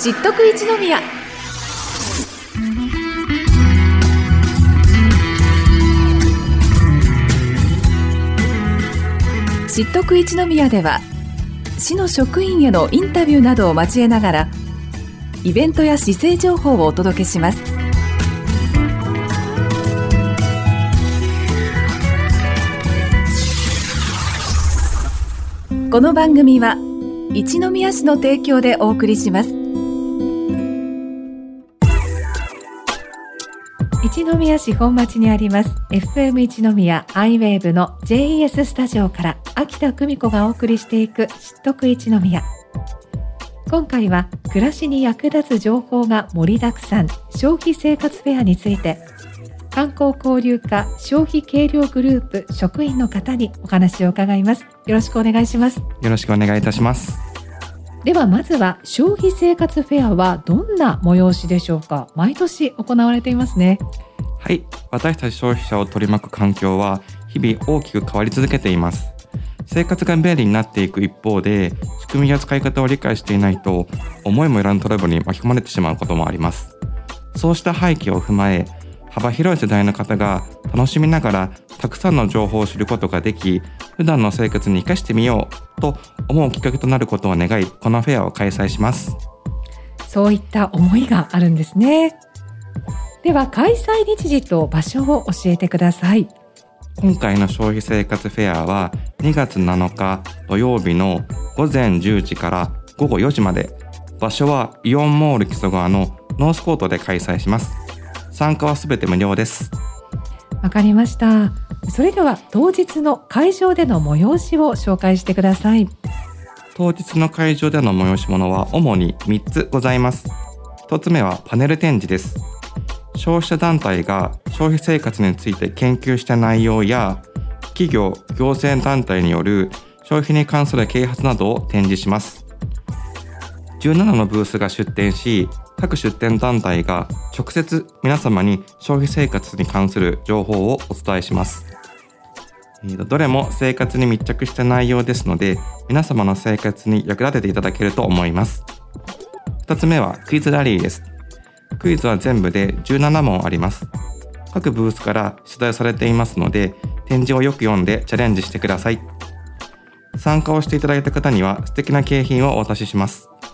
知っとく一宮。知っとく一宮では、市の職員へのインタビューなどを交えながらイベントや市政情報をお届けします。この番組は一宮市の提供でお送りします。一宮市本町にあります FM 一宮アイウェーブの JES スタジオから秋田久美子がお送りしていく知っとく一宮。今回は暮らしに役立つ情報が盛りだくさん、消費生活フェアについて、観光交流課消費計量グループ職員の方にお話を伺います。よろしくお願いします。 よろしくお願いいたします。 ではまずは消費生活フェアはどんな催しでしょうか。毎年行われていますね。 はい、私たち消費者を取り巻く環境は日々大きく変わり続けています。生活が便利になっていく一方で、仕組みや使い方を理解していないと思いもよらぬトラブルに巻き込まれてしまうこともあります。そうした背景を踏まえ、幅広い世代の方が楽しみながらたくさんの情報を知ることができ、普段の生活に生かしてみようと思うきっかけとなることを願い、このフェアを開催します。 そういった思いがあるんですね。では開催日時と場所を教えてください。 今回の消費生活フェアは2月7日土曜日の午前10時から午後4時まで、場所はイオンモール木曽川のノースコートで開催します。参加はすべて無料です。 わかりました。それでは当日の会場での催しを紹介してください。 当日の会場での催し物は主に3つございます。1つ目はパネル展示です。消費者団体が消費生活について研究した内容や、企業・行政団体による消費に関する啓発などを展示します。17のブースが出展し、各出展団体が直接皆様に消費生活に関する情報をお伝えします。どれも生活に密着した内容ですので、皆様の生活に役立てていただけると思います。2つ目はクイズラリーです。クイズは全部で17問あります。各ブースから出題されていますので、展示をよく読んでチャレンジしてください。参加をしていただいた方には素敵な景品をお渡しします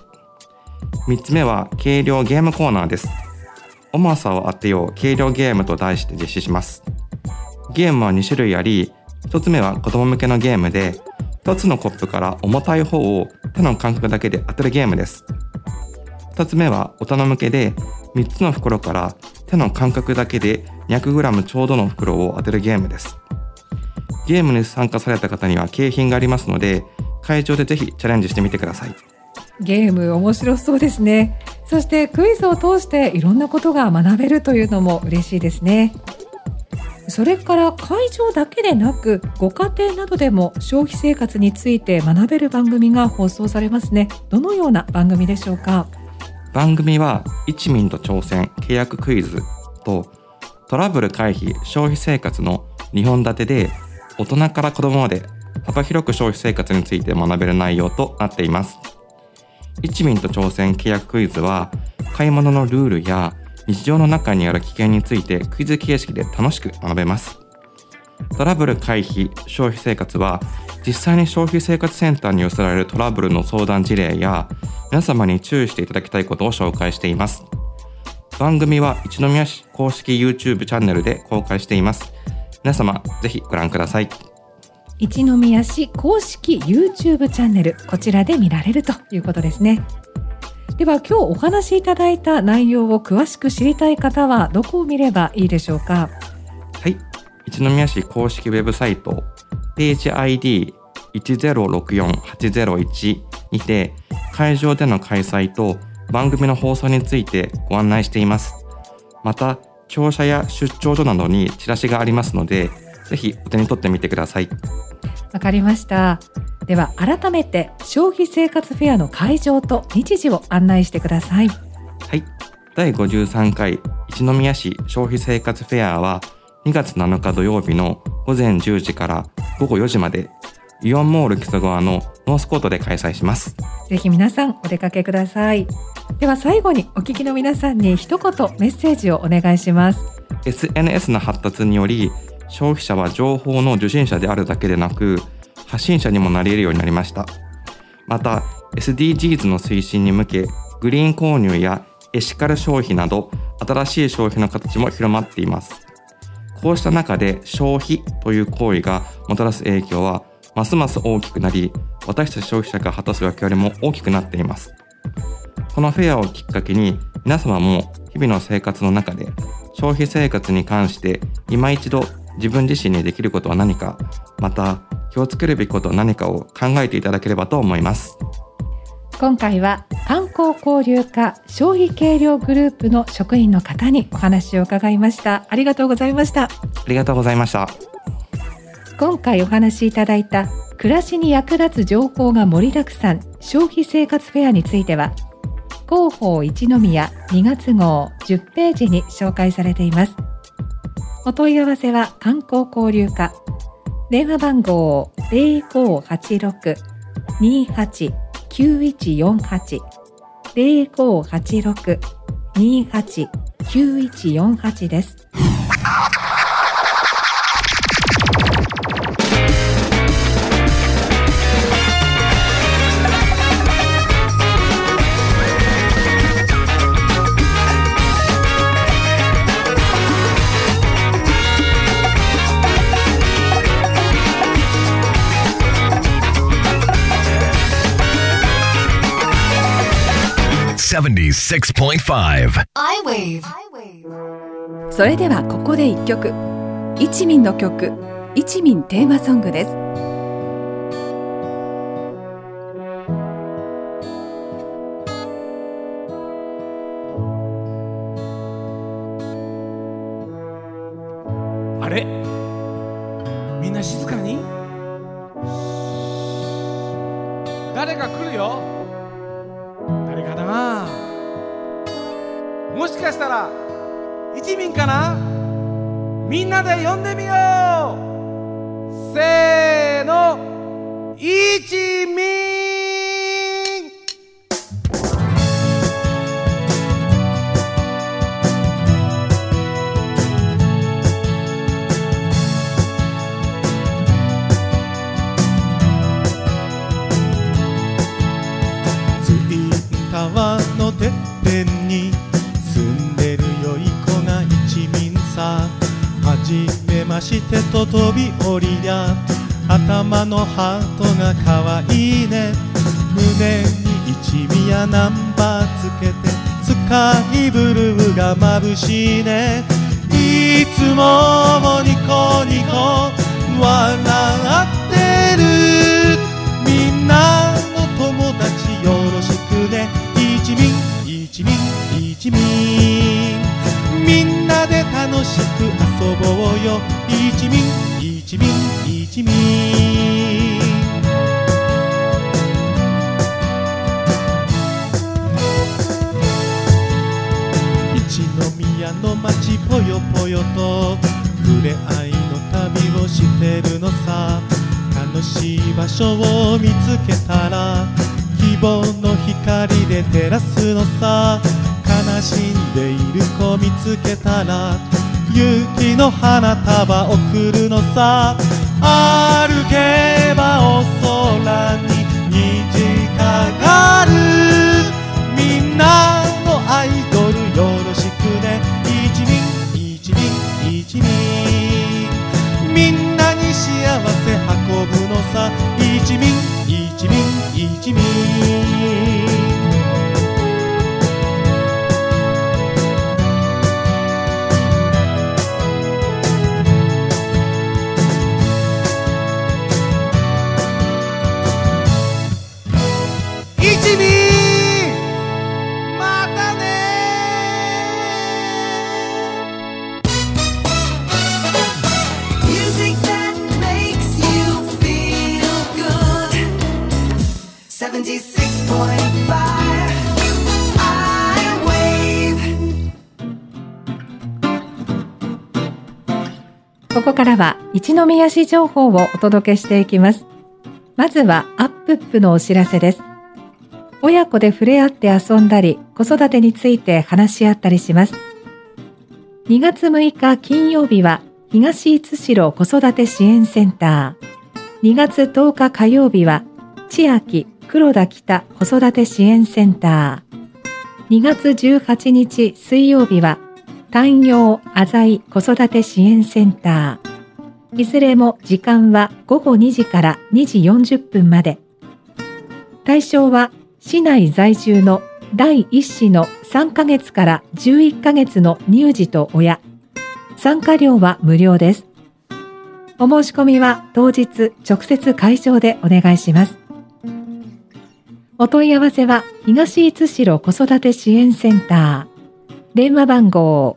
。3つ目は計量ゲームコーナーです。重さを当てよう計量ゲームと題して実施します。ゲームは2種類あり、1つ目は子供向けのゲームで、1つのコップから重たい方を手の感覚だけで当てるゲームです。2つ目は大人向けで、3つの袋から手の感覚だけで 200g ちょうどの袋を当てるゲームです。ゲームに参加された方には景品がありますので、会場でぜひチャレンジしてみてください。 ゲーム面白そうですね。そしてクイズを通していろんなことが学べるというのも嬉しいですね。それから会場だけでなく、ご家庭などでも消費生活について学べる番組が放送されますね。どのような番組でしょうか。 番組は一民と挑戦契約クイズとトラブル回避消費生活の2本立てで、大人から子供まで幅広く消費生活について学べる内容となっています。一民と挑戦契約クイズは、買い物のルールや日常の中にある危険についてクイズ形式で楽しく学べます。トラブル回避消費生活は、実際に消費生活センターに寄せられるトラブルの相談事例や、皆様に注意していただきたいことを紹介しています。番組は一宮市公式 YouTube チャンネルで公開しています。皆様ぜひご覧ください。 一宮市公式 YouTube チャンネル、こちらで見られるということですね。では今日お話しいただいた内容を詳しく知りたい方はどこを見ればいいでしょうか。 はい、一宮市公式ウェブサイトページ ID1064801 にて、会場での開催と番組の放送についてご案内しています。また庁舎や出張所などにチラシがありますので、ぜひお手に取ってみてください。 わかりました。では改めて消費生活フェアの会場と日時を案内してください。 はい、第53回一宮市消費生活フェアは2月7日土曜日の午前10時から午後4時まで、 イオンモール木曽川のノースコートで開催します。 ぜひ皆さんお出かけください。では最後にお聞きの皆さんに一言メッセージをお願いします。 SNS の発達により消費者は情報の受信者であるだけでなく発信者にもなり得るようになりました。また SDGs の推進に向けグリーン購入やエシカル消費など新しい消費の形も広まっています。こうした中で消費という行為がもたらす影響はますます大きくなり、私たち消費者が果たす役割も大きくなっています。このフェアをきっかけに皆様も日々の生活の中で消費生活に関して今一度自分自身にできることは何か、また気をつけるべきことは何かを考えていただければと思います。 今回は観光交流課消費計量グループの職員の方にお話を伺いました。ありがとうございました。 ありがとうございました。 今回お話しいただいた暮らしに役立つ情報が盛りだくさん消費生活フェアについては広報一宮2月号10ページに紹介されています。お問い合わせは観光交流課、電話番号 0586-289148 0586-289148 です。 76.5 I-Wave。 それではここで一曲、一民の曲、一民テーマソングです。 あれ、みんな静かに。誰か来るよ。誰かな。もしかしたら一民かな。みんなで呼んでみよう。せーの、一民。 川のてっぺんに住んでるよい子が一民さ。はじめましてと飛び降りりゃ頭のハートがかわいいね。胸に一宮ナンバーつけてスカイブルーが眩しいね。いつもニコニコ笑ってる。みんなの友達よろしくね。一民一民一民、みんなで楽しく遊ぼうよ。一民一民一民。一宮の街ぽよぽよと触れ合いの旅をしてるのさ。楽しい場所を見つけたら希望の光で照らすのさ。悲しんでいる子見つけたら勇気の花束贈るのさ。歩けばお空に虹かかる。みんなのアイドルよろしくね。一民一民一民、みんなに幸せ運ぶのさ。一民一民一民。一民、またね。 Music that makes you feel good. 76.5 I-Wave。 ここからは一宮市情報をお届けしていきます。 まずはアップップのお知らせです。親子で触れ合って遊んだり、子育てについて話し合ったりします。2月6日金曜日は東津代子育て支援センター。2月10日火曜日は千秋黒田北子育て支援センター。2月18日水曜日は丹陽浅井子育て支援センター。いずれも時間は午後2時から2時40分まで。対象は市内在住の第1子の3ヶ月から11ヶ月の乳児と親。参加料は無料です。お申し込みは当日直接会場でお願いします。お問い合わせは東津代子育て支援センター。電話番号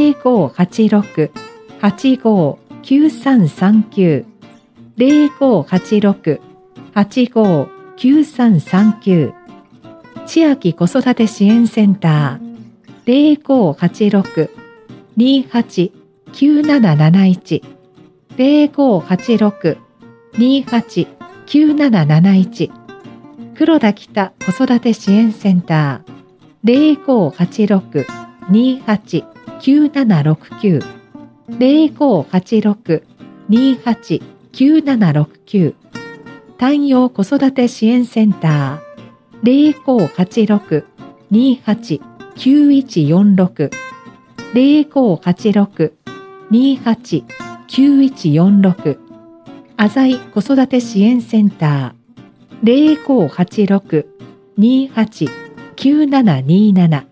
0586-859339 0586-859339 千秋子育て支援センター 0586-289771 0586-289771黒田北子育て支援センター 0586-289769 0586-289769丹陽子育て支援センター 0586-289146 0586-289146浅井子育て支援センター 0586-289727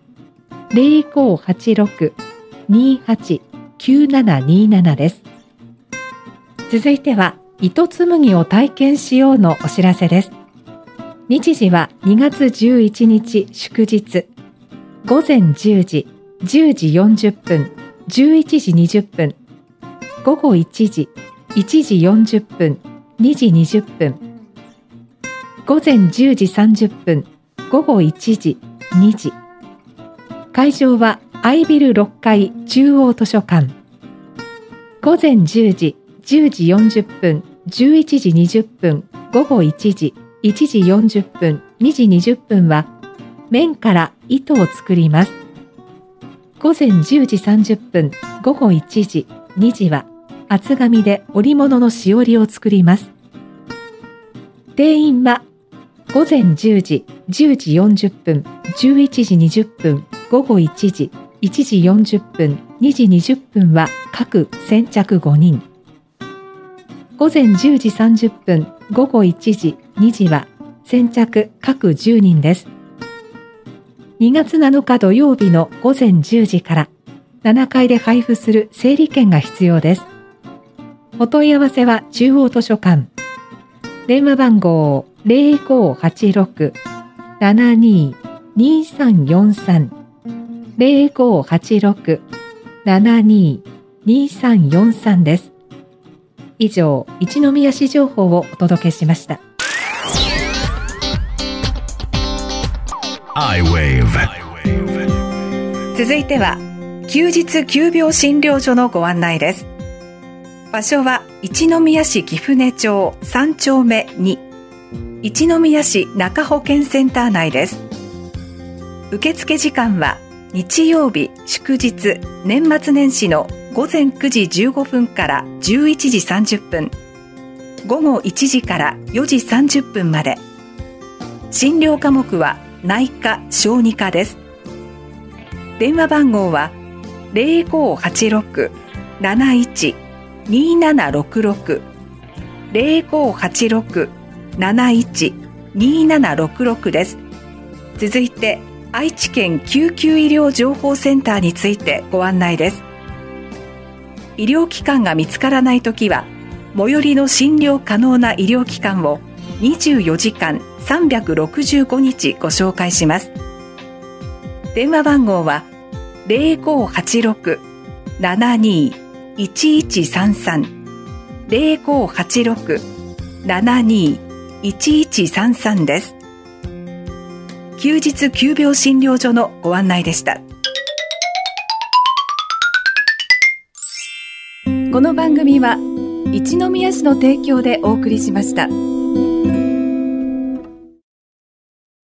0586-289727です。続いては糸紡ぎを体験しようのお知らせです。日時は2月11日祝日。午前10時、10時40分、11時20分。午後1時、1時40分、2時20分。午前10時30分、午後1時、2時。会場はアイビル6階中央図書館。午前10時、10時40分、11時20分、午後1時、1時40分、2時20分は綿から糸を作ります。午前10時30分、午後1時、2時は厚紙で織物のしおりを作ります。定員は午前10時、10時40分、11時20分、午後1時、1時40分、2時20分は各先着5人。午前10時30分、午後1時、2時は先着各10人です。2月7日土曜日の午前10時から7階で配布する整理券が必要です。お問い合わせは中央図書館。電話番号 0586-72-2343 0586-72-2343 です。以上、一宮市情報をお届けしました。続いては休日急病診療所のご案内です。場所は一宮市貴船町3丁目2、一宮市中保健センター内です。受付時間は日曜日祝日年末年始の午前9時15分から11時30分、午後1時から4時30分まで。診療科目は内科・小児科です。電話番号は 0586-71-2766 0586-71-2766 です。続いて愛知県救急医療情報センターについてご案内です。医療機関が見つからないときは最寄りの診療可能な医療機関を24時間365日ご紹介します。電話番号は 0586-72-1133 0586-72-1133 です。休日急病診療所のご案内でした。この番組は一宮市の提供でお送りしました。